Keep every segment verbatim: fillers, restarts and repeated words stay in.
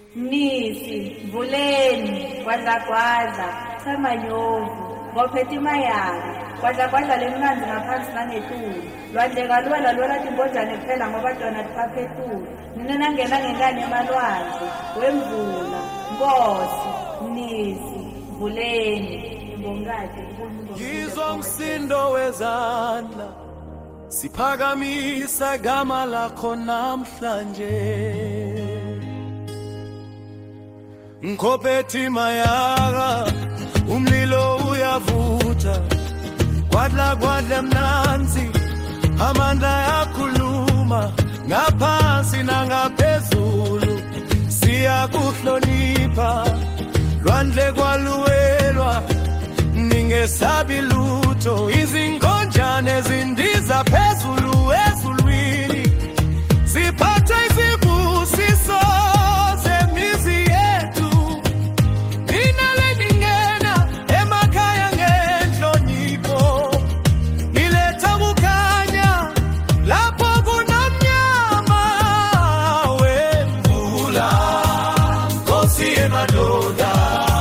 Nisi, Vuleni, kwadla kwadla, Samanyovu, ngophethe mayaka, kwadla kwadla lemnanzi ngaphansi nangetulu, lwandle kalwela lwela timbonjane kuphela ngoba tona tiphaphetulu, nina nangena ngengane emalwandle, wemvula, Nkosi, Nisi, Vuleni, Mbongati, Yizwa umsindo wezandla, siphakamisa igama lakho namhlanje. Ngophethe mayaka, umlilo uyavutha, kwadla kwadla mnanzi, amandla yakhuluma, ngaphansi nangaphezulu, siyakuhlonipha, lwandle kwaluwelwa, ningesabi lutho, izinkonjane zindiza phezulu ezulwini, siphatha izibusiso zemizi yethu, nina leningena emakhaya ngenhlonipho, niletha kukhanya lapho kunamnyama, wemvula, Nkosi emadoda,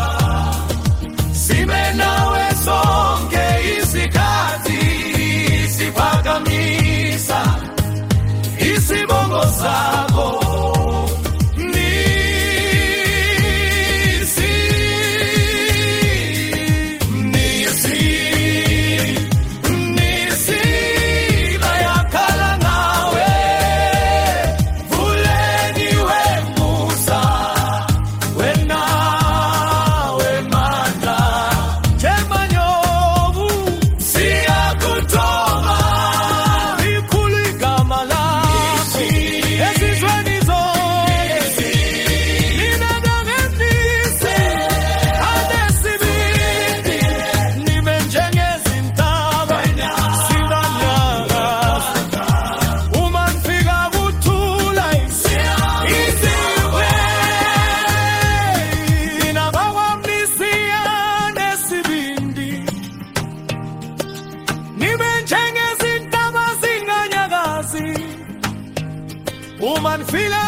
nawe sonke isikhathi siphakamisa isibongo sakho Nisi, Nisi, Nisi, bayakhala ngawe, Vuleni wemusa, wena Woman feel